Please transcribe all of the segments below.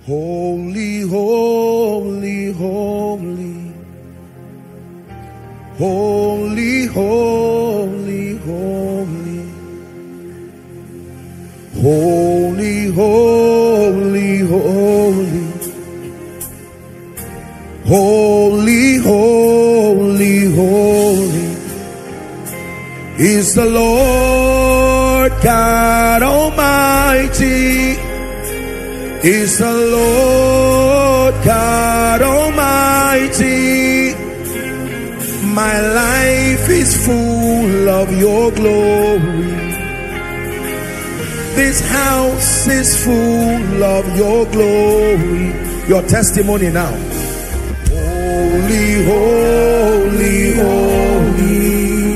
Holy, holy, holy. Holy, holy, holy. Holy, holy, holy. Holy, holy, holy is the Lord God Almighty. Is the Lord God Almighty. My life is full of your glory. This house is full of your glory. Your testimony now. Holy, holy, holy.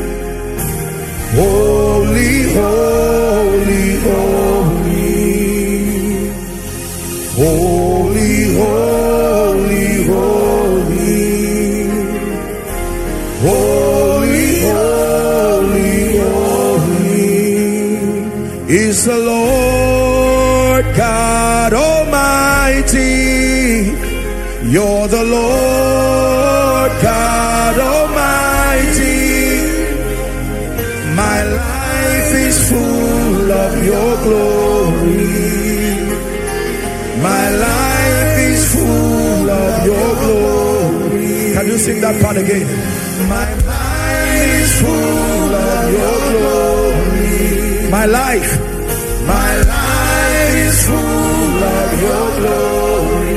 Holy, holy, holy. Holy, holy, holy. Holy, holy, holy is the Lord God Almighty. You're the Lord God Almighty. My life is full of your glory. My life is full of your glory. Can you sing that part again? My life is full of your glory. My life is full of your glory.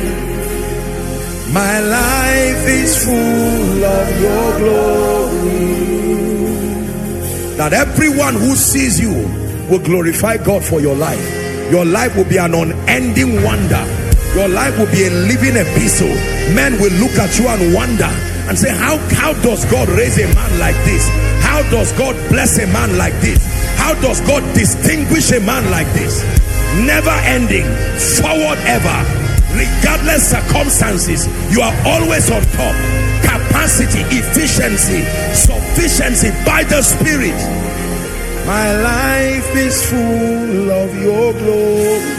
My life is full of your glory. That everyone who sees you will glorify God for your life. Your life will be an unending wonder. Your life will be a living epistle. Men will look at you and wonder and say, how does God raise a man like this? How does God bless a man like this? How does God distinguish a man like this? Never ending, forward ever, regardless circumstances. You are always on top. Capacity, efficiency, sufficiency by the Spirit. My life is full of your glory.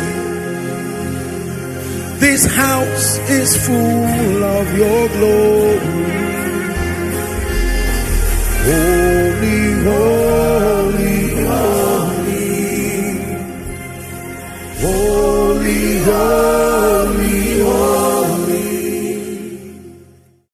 This house is full of your glory. Holy, holy.